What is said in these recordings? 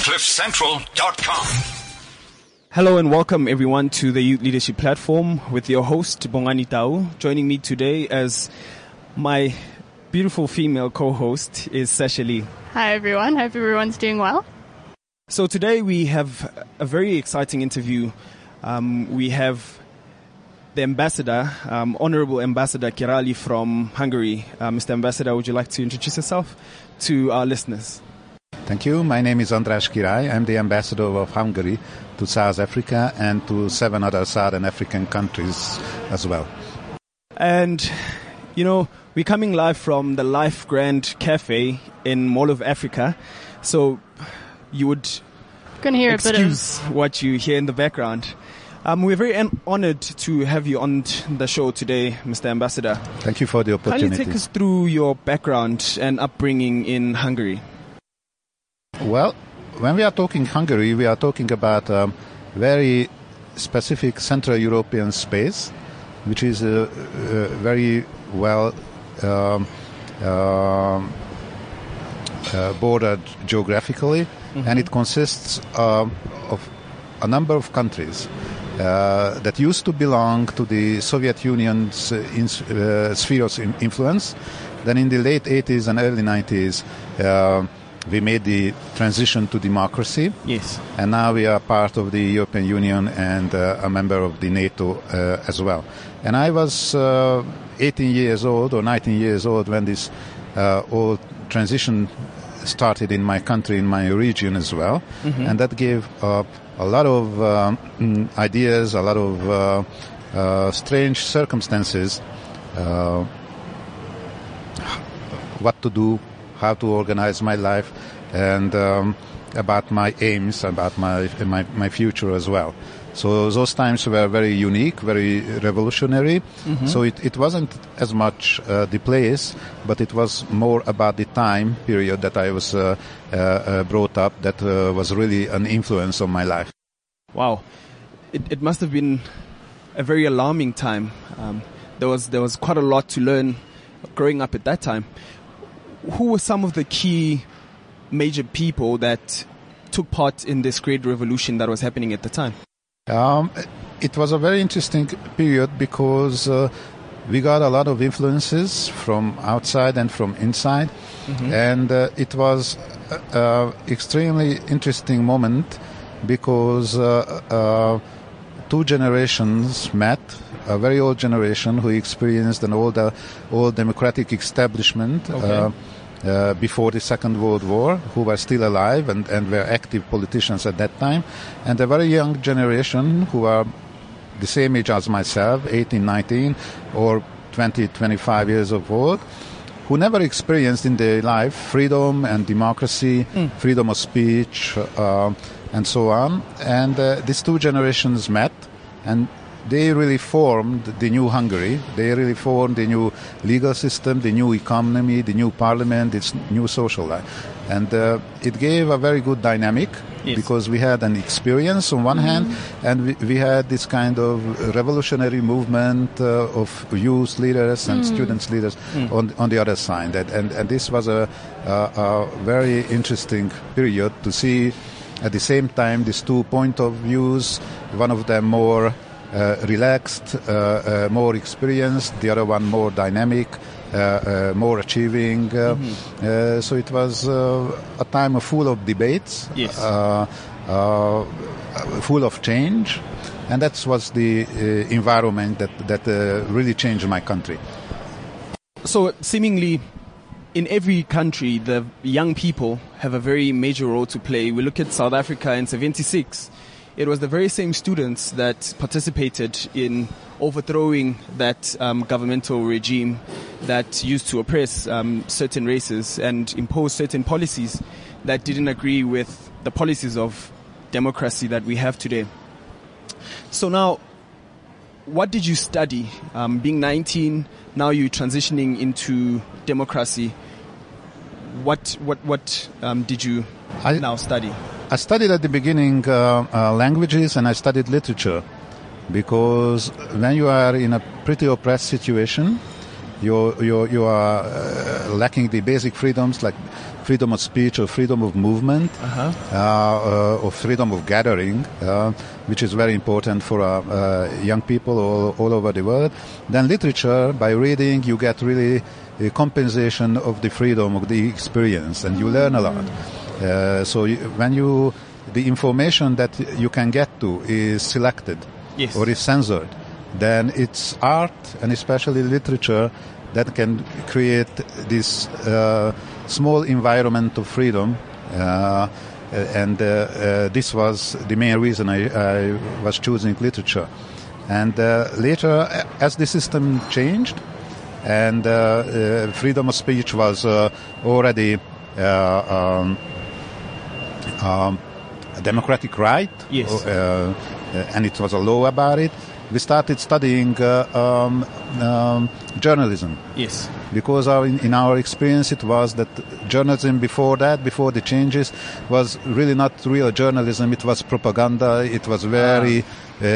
CliffCentral.com. Hello and welcome everyone to the Youth Leadership Platform with your host Bongani Tau. Joining me today as my beautiful female co-host is Sasha Lee. Hi everyone, hope everyone's doing well. So today we have a very exciting interview. We have the Ambassador, Honorable Ambassador Kirali from Hungary. Mr. Ambassador, would you like to introduce yourself to our listeners? Thank you. My name is András Király. I'm the Ambassador of Hungary to South Africa and to 7 other Southern African countries as well. And, you know, we're coming live from the Life Grand Cafe in Mall of Africa. So you would excuse what you hear in the background. We're very honored to have you on the show today, Mr. Ambassador. Thank you for the opportunity. Can you take us through your background and upbringing in Hungary? Well, when we are talking Hungary, we are talking about a very specific Central European space, which is very well bordered geographically, and it consists of a number of countries that used to belong to the Soviet Union's sphere of influence. Then in the late 80s and early 90s, we made the transition to democracy. Yes. And now we are part of the European Union and a member of the NATO as well. And I was 18 years old or 19 years old when this whole transition started in my country, in my region as well. Mm-hmm. And that gave a lot of ideas, a lot of strange circumstances, what to do, how to organize my life, and about my aims, about my future as well. So those times were very unique, very revolutionary. Mm-hmm. So it wasn't as much the place, but it was more about the time period that I was brought up that was really an influence on my life. Wow. It must have been a very alarming time. There was quite a lot to learn growing up at that time. Who were some of the key major people that took part in this great revolution that was happening at the time? It was a very interesting period because we got a lot of influences from outside and from inside. Mm-hmm. And it was an extremely interesting moment because two generations met. A very old generation who experienced an old democratic establishment before the Second World War, who were still alive and were active politicians at that time, and a very young generation who are the same age as myself, 18, 19, or 20, 25 years of old, who never experienced in their life freedom and democracy, freedom of speech, and so on. And these two generations met, and they really formed the new Hungary. They really formed the new legal system, the new economy, the new parliament, its new social life. And it gave a very good dynamic. Yes. Because we had an experience on one hand, and we had this kind of revolutionary movement of youth leaders and students leaders on the other side. And this was a very interesting period to see at the same time these 2 points of views, one of them more relaxed, more experienced, the other one more dynamic, more achieving. So it was a time full of debates, yes. Full of change, and that was the environment that really changed my country. So seemingly in every country, the young people have a very major role to play. We look at South Africa in 76. It was the very same students that participated in overthrowing that governmental regime that used to oppress certain races and impose certain policies that didn't agree with the policies of democracy that we have today. So now, what did you study? Being 19, now you're transitioning into democracy. What did you now study? I studied at the beginning languages, and I studied literature, because when you are in a pretty oppressed situation, you are lacking the basic freedoms like freedom of speech or freedom of movement, or freedom of gathering, which is very important for young people all over the world. Then literature, by reading, you get really a compensation of the freedom of the experience, and you learn a lot. The information that you can get to is selected or is censored, then it's art, and especially literature, that can create this small environment of freedom, and this was the main reason I was choosing literature. And later, as the system changed, and freedom of speech was already a democratic right, and it was a law about it, we started studying journalism. Yes. Because in our experience it was that journalism before the changes, was really not real journalism. It was propaganda. It was very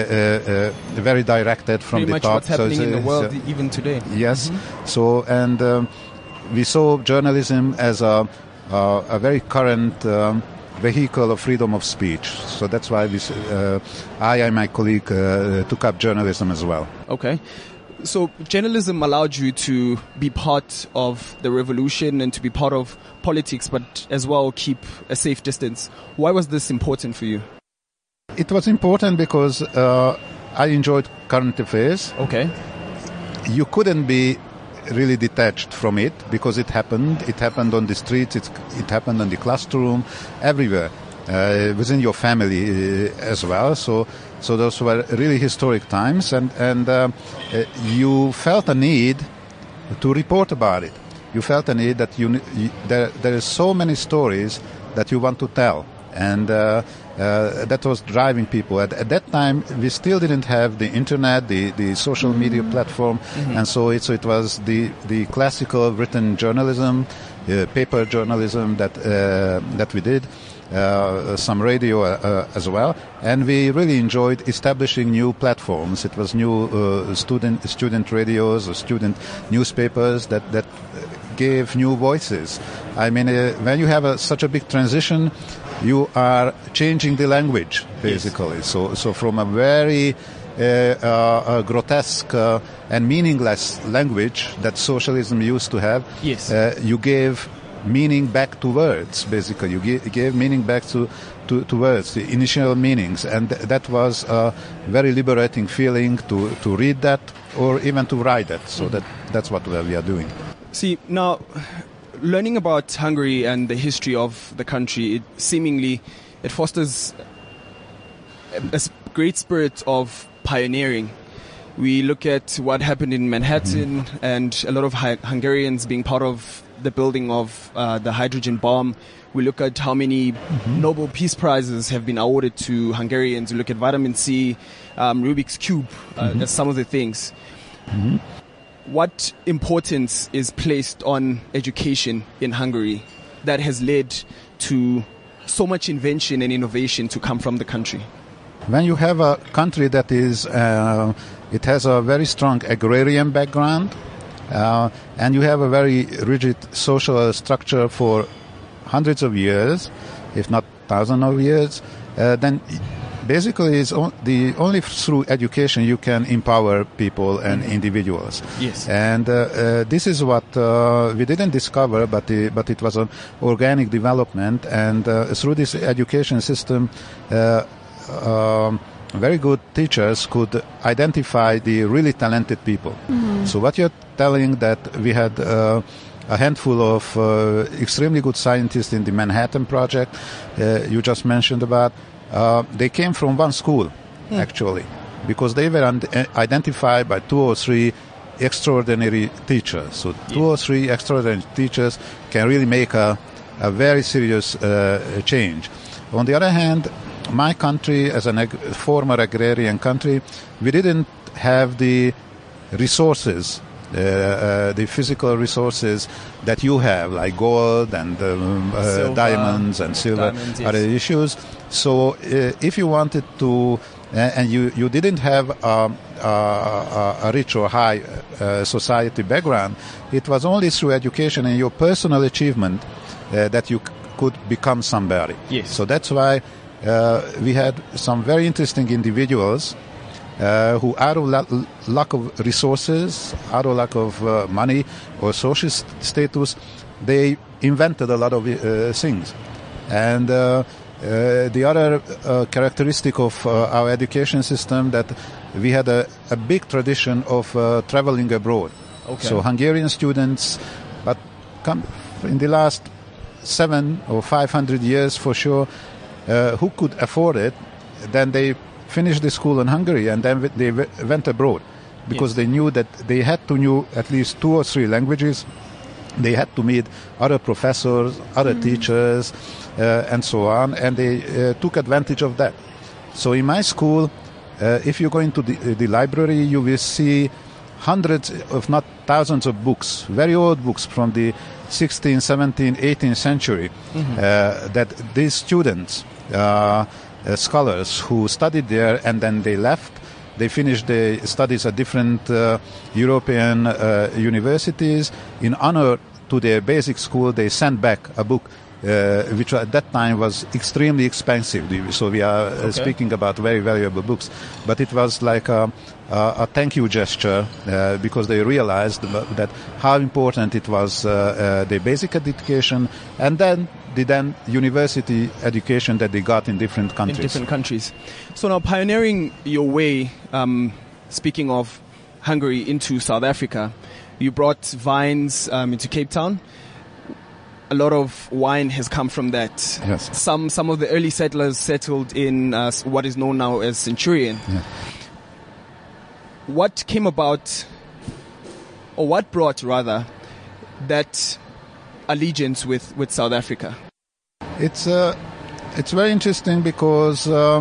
directed from pretty the much top. What's happening in the world even today. Yes. So, and we saw journalism as a very current vehicle of freedom of speech. So that's why I and my colleague took up journalism as well. Okay. So journalism allowed you to be part of the revolution and to be part of politics, but as well keep a safe distance. Why was this important for you? It was important because I enjoyed current affairs. Okay. You couldn't be really detached from it because it happened. It happened on the streets. It happened in the classroom, everywhere, within your family as well. So those were really historic times, and you felt a need to report about it. You felt a need that there is so many stories that you want to tell, and that was driving people. At that time, we still didn't have the internet, the social media platform, and so it was the classical written journalism, paper journalism that we did. Some radio as well, and we really enjoyed establishing new platforms. It was new student radios or student newspapers that gave new voices. I mean, when you have such a big transition, you are changing the language basically. Yes. So from a very grotesque and meaningless language that socialism used to have, you gave meaning back to words, basically. You gave meaning back to words, the initial meanings, and that was a very liberating feeling to read that or even to write that. So that's what we are doing. See, now, learning about Hungary and the history of the country, it fosters a great spirit of pioneering. We look at what happened in Manhattan and a lot of Hungarians being part of the building of the hydrogen bomb. We look at how many Nobel Peace Prizes have been awarded to Hungarians. We look at vitamin C, Rubik's Cube, as some of the things. What importance is placed on education in Hungary that has led to so much invention and innovation to come from the country? When you have a country that is, it has a very strong agrarian background, and you have a very rigid social structure for hundreds of years, if not thousands of years, then basically it's only through education you can empower people and individuals. Yes. And this is what we didn't discover, but it was an organic development, and through this education system, very good teachers could identify the really talented people. So what you're telling that we had a handful of extremely good scientists in the Manhattan Project you just mentioned about, they came from one school, actually, because they were identified by 2 or 3 extraordinary teachers. So 2 or 3 extraordinary teachers can really make a very serious change. On the other hand, my country, as a former agrarian country, we didn't have the resources, the physical resources that you have, like gold and diamonds and silver, other issues. So if you wanted to and you didn't have a rich or high society background, it was only through education and your personal achievement that you could become somebody. Yes. So that's why we had some very interesting individuals who, out of lack of resources, out of lack of money or social status, they invented a lot of things. And the other characteristic of our education system, that we had a big tradition of traveling abroad. Okay. So Hungarian students, but in the last 700 or 500 years for sure, who could afford it, then they finished the school in Hungary and then they went abroad, because they knew that they had to know at least 2 or 3 languages. They had to meet other professors, other teachers, and so on, and they took advantage of that. So in my school, if you go into the library, you will see hundreds, if not thousands of books, very old books from the 16th, 17th, 18th century, that these students, scholars who studied there and then they left, they finished their studies at different European universities. In honor to their basic school, they sent back a book which at that time was extremely expensive. So we are speaking about very valuable books. But it was like a thank you gesture because they realized that how important it was, their basic education and then the university education that they got in different countries. In different countries. So now pioneering your way, speaking of Hungary, into South Africa, you brought vines into Cape Town. A lot of wine has come from that. Yes. Some of the early settlers settled in what is known now as Centurion. Yeah. What came about, or what brought rather, that allegiance with South Africa? It's very interesting because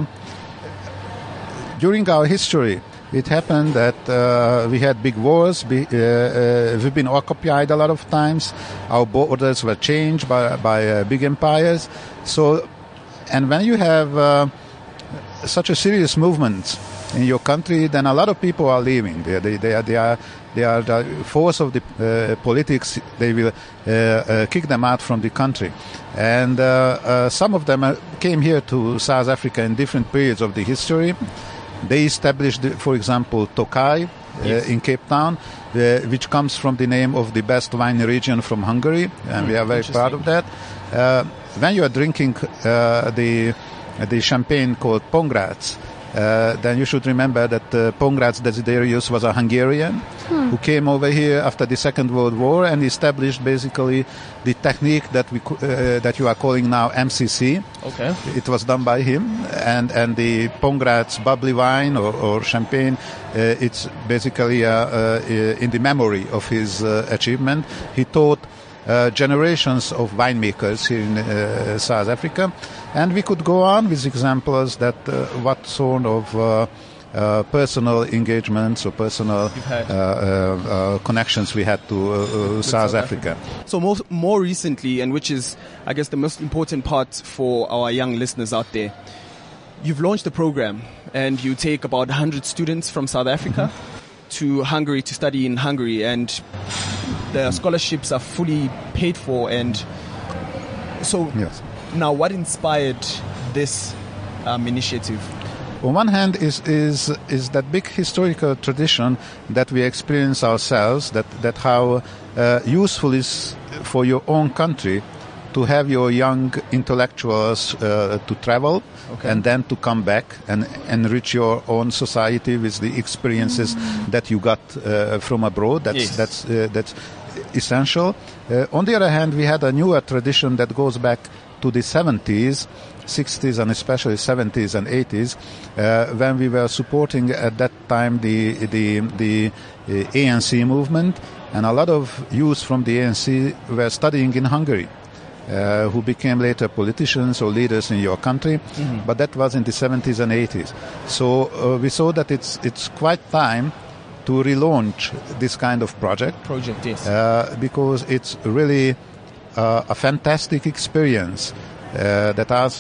during our history, it happened that we had big wars. We've been occupied a lot of times. Our borders were changed by big empires. So, and when you have such a serious movement in your country, then a lot of people are leaving. They are the force of the politics. They will kick them out from the country. And some of them came here to South Africa in different periods of the history. They established, for example, Tokaj in Cape Town, which comes from the name of the best wine region from Hungary, and we are very proud of that. When you are drinking the champagne called Pongrácz, then you should remember that Pongrácz Desiderius was a Hungarian who came over here after the Second World War and established basically the technique that that you are calling now MCC. Okay. It was done by him, and the Pongrácz bubbly wine or champagne, it's basically in the memory of his achievement. He taught generations of winemakers here in South Africa, and we could go on with examples that what sort of personal engagements or personal connections we had to South Africa. So more recently, and which is, I guess, the most important part for our young listeners out there, you've launched a program and you take about 100 students from South Africa to Hungary to study in Hungary, and the scholarships are fully paid for. And so now what inspired this initiative? On one hand is that big historical tradition that we experience ourselves, that how useful is for your own country to have your young intellectuals to travel and then to come back and enrich your own society with the experiences that you got from abroad. That's essential. On the other hand, we had a newer tradition that goes back to the 70s, 60s, and especially 70s and 80s, when we were supporting at that time the ANC movement, and a lot of youth from the ANC were studying in Hungary, who became later politicians or leaders in your country. But that was in the 70s and 80s. So we saw that it's quite time to relaunch this kind of project. Because it's really a fantastic experience that has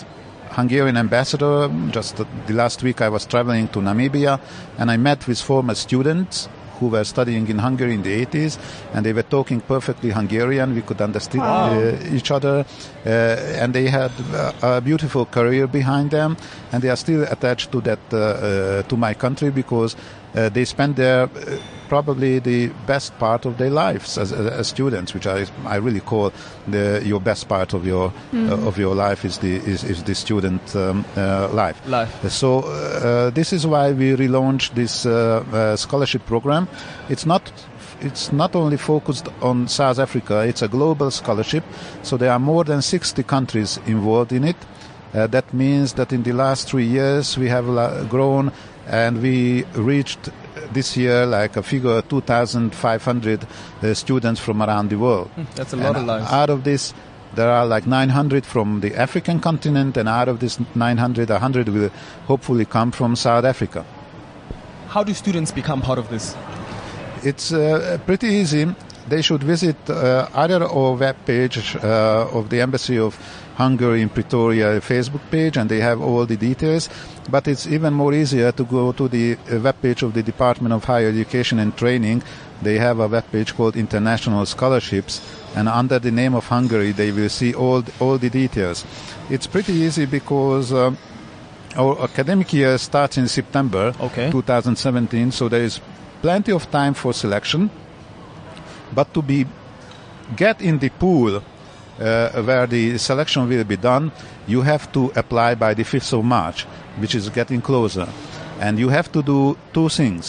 Hungarian ambassador. Just the last week I was traveling to Namibia, and I met with former students who were studying in Hungary in the 80s, and they were talking perfectly Hungarian. We could understand each other, and they had a beautiful career behind them, and they are still attached to that to my country, because they spent there probably the best part of their lives as students, which I really call your best part of your life is the student life. So this is why we relaunched this scholarship program. It's not only focused on South Africa, it's a global scholarship, so there are more than 60 countries involved in it. That means that in the last 3 years we have grown, and we reached this year like a figure 2,500 students from around the world. That's a lot of lives. Out of this, there are like 900 from the African continent, and out of this 900, 100 will hopefully come from South Africa. How do students become part of this? It's pretty easy. They should visit either our web page of the Embassy of Hungary in Pretoria Facebook page, and they have all the details. But it's even more easier to go to the web page of the Department of Higher Education and Training. They have a web page called International Scholarships, and under the name of Hungary they will see all the details. It's pretty easy because our academic year starts in September 2017, so there is plenty of time for selection. But to get in the pool where the selection will be done, you have to apply by the 5th of March, which is getting closer. And you have to do two things.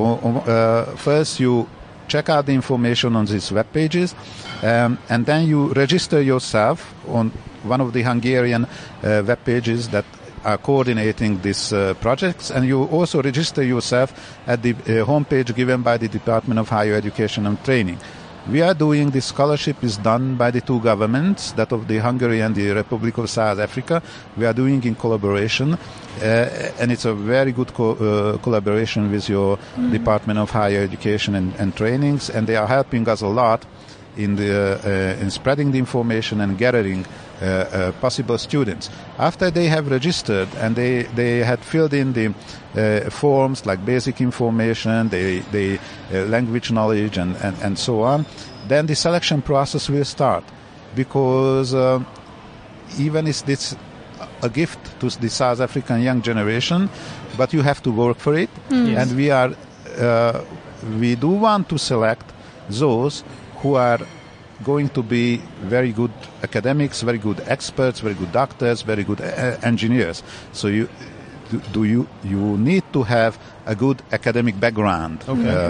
First, you check out the information on these web pages, and then you register yourself on one of the Hungarian web pages that are coordinating these projects, and you also register yourself at the homepage given by the Department of Higher Education and Training. We are doing this scholarship is done by the two governments, that of the Hungary and the Republic of South Africa. We are doing in collaboration, and it's a very good collaboration with your Department of Higher Education and Trainings, and they are helping us a lot in spreading the information and gathering possible students. After they have registered and they had filled in the forms like basic information, the language knowledge and so on, then the selection process will start, because even if it's a gift to the South African young generation, but you have to work for it. Yes. And we do want to select those who are going to be very good academics, very good experts, very good doctors, very good engineers. So you need to have a good academic background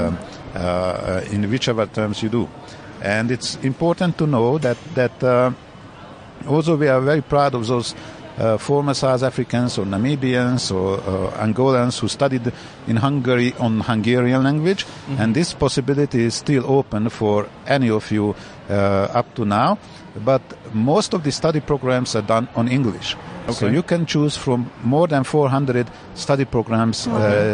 in whichever terms you do. And it's important to know that also we are very proud of those former South Africans or Namibians or Angolans who studied in Hungary on Hungarian language, and this possibility is still open for any of you up to now, but most of the study programs are done on English. Okay. So you can choose from more than 400 study programs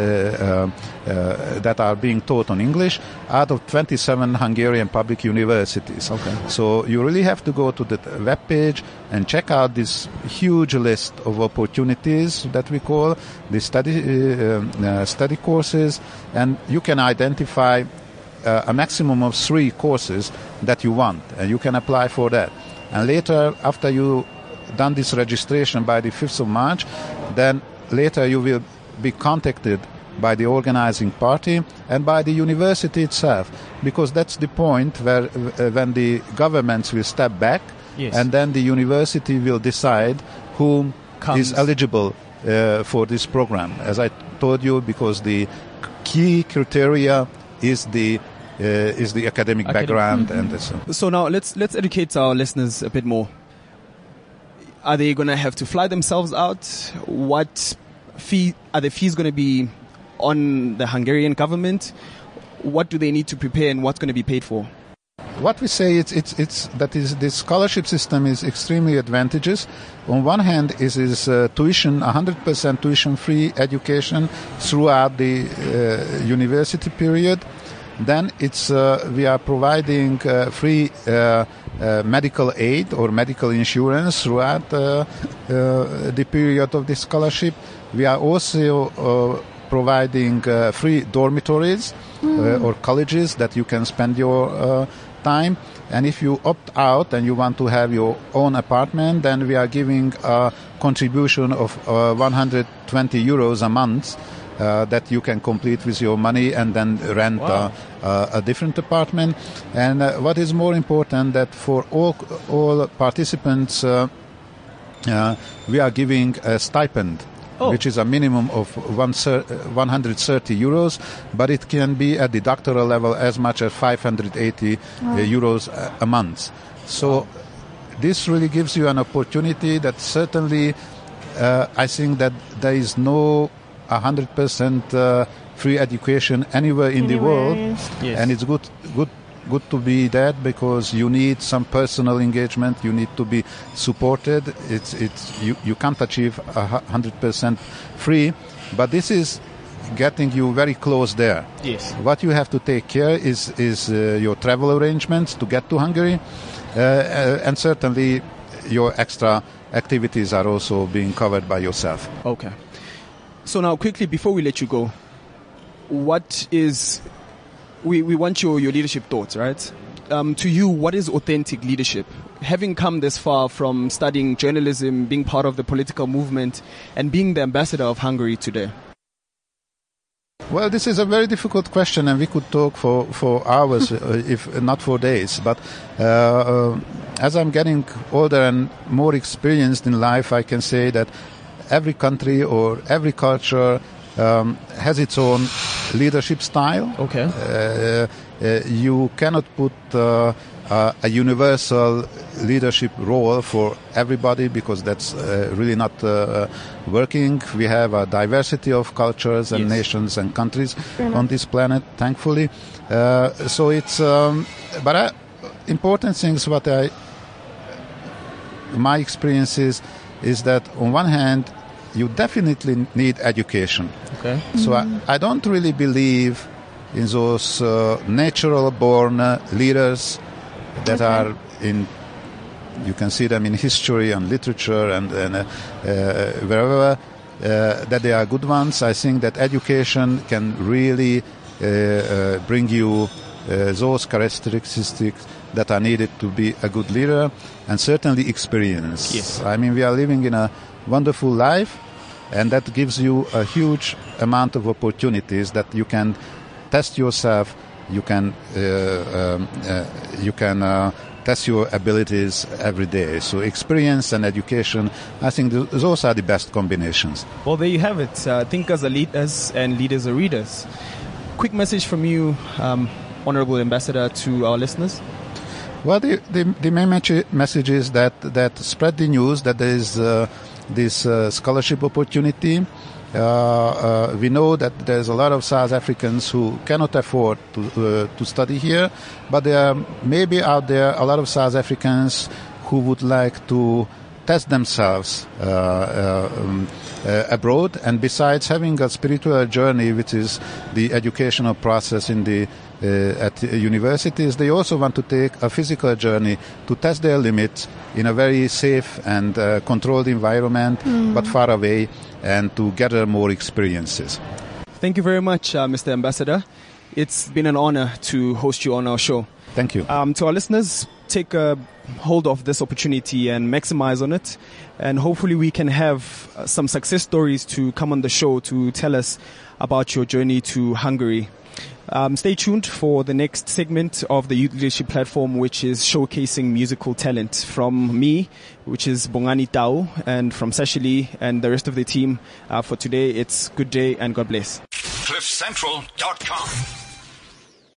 that are being taught on English out of 27 Hungarian public universities. Okay. So you really have to go to the web page and check out this huge list of opportunities that we call the study courses, and you can identify a maximum of 3 courses that you want, and you can apply for that. And later, after you done this registration by the 5th of March, then later you will be contacted by the organizing party and by the university itself, because that's the point where when the governments will step back, yes, and then the university will decide whom is eligible for this program. As I told you, because the key criteria is the academic background. And so now let's educate our listeners a bit more. Are they going to have to fly themselves out? What fee are the fees going to be on the Hungarian government? What do they need to prepare, and what's going to be paid for? What we say this scholarship system is extremely advantageous. On one hand, is tuition, 100% tuition-free education throughout the university period. Then we are providing free medical aid or medical insurance throughout the period of the scholarship. We are also providing free dormitories or colleges that you can spend your time. And if you opt out and you want to have your own apartment, then we are giving a contribution of 120 euros a month that you can complete with your money and then rent a different apartment. And what is more important, that for all participants, we are giving a stipend, which is a minimum of 130 euros, but it can be at the doctoral level as much as 580 euros a month. So this really gives you an opportunity that certainly I think that there is no 100% free education anywhere in the world. Yes. And it's good to be that, because you need some personal engagement, you need to be supported. You can't achieve 100% free, but this is getting you very close there. Yes. What you have to take care is your travel arrangements to get to Hungary, and certainly your extra activities are also being covered by yourself. Okay. So now, quickly, before we let you go, what is... We want your leadership thoughts, right? To you, what is authentic leadership? Having come this far from studying journalism, being part of the political movement, and being the ambassador of Hungary today. Well, this is a very difficult question, and we could talk for hours, if not for days. But as I'm getting older and more experienced in life, I can say that every country or every culture has its own leadership style. Okay. You cannot put a universal leadership role for everybody, because that's really not working. We have a diversity of cultures and nations and countries on this planet, thankfully. So it's but important things. My experience is that on one hand, you definitely need education. Okay. So I don't really believe in those natural-born leaders that are in. You can see them in history and literature and wherever that they are good ones. I think that education can really bring you those characteristics that are needed to be a good leader, and certainly experience. Yes. I mean, we are living in a wonderful life, and that gives you a huge amount of opportunities that you can test yourself. You can test your abilities every day. So experience and education, I think those are the best combinations. Well, there you have it. Thinkers are leaders and leaders are readers. Quick message from you, Honorable Ambassador, to our listeners. Well, the main message is that spread the news that there is this scholarship opportunity. We know that there's a lot of South Africans who cannot afford to study here, but there are maybe out there a lot of South Africans who would like to test themselves abroad. And besides having a spiritual journey, which is the educational process at universities, they also want to take a physical journey to test their limits in a very safe and controlled environment, but far away, and to gather more experiences. Thank you very much, Mr. Ambassador. It's been an honor to host you on our show. Thank you. To our listeners, take hold of this opportunity and maximize on it. And hopefully we can have some success stories to come on the show to tell us about your journey to Hungary. Stay tuned for the next segment of the Youth Leadership Platform, which is showcasing musical talent. From me, which is Bongani Tau, and from Sashili and the rest of the team. For today, it's good day and God bless. CliffCentral.com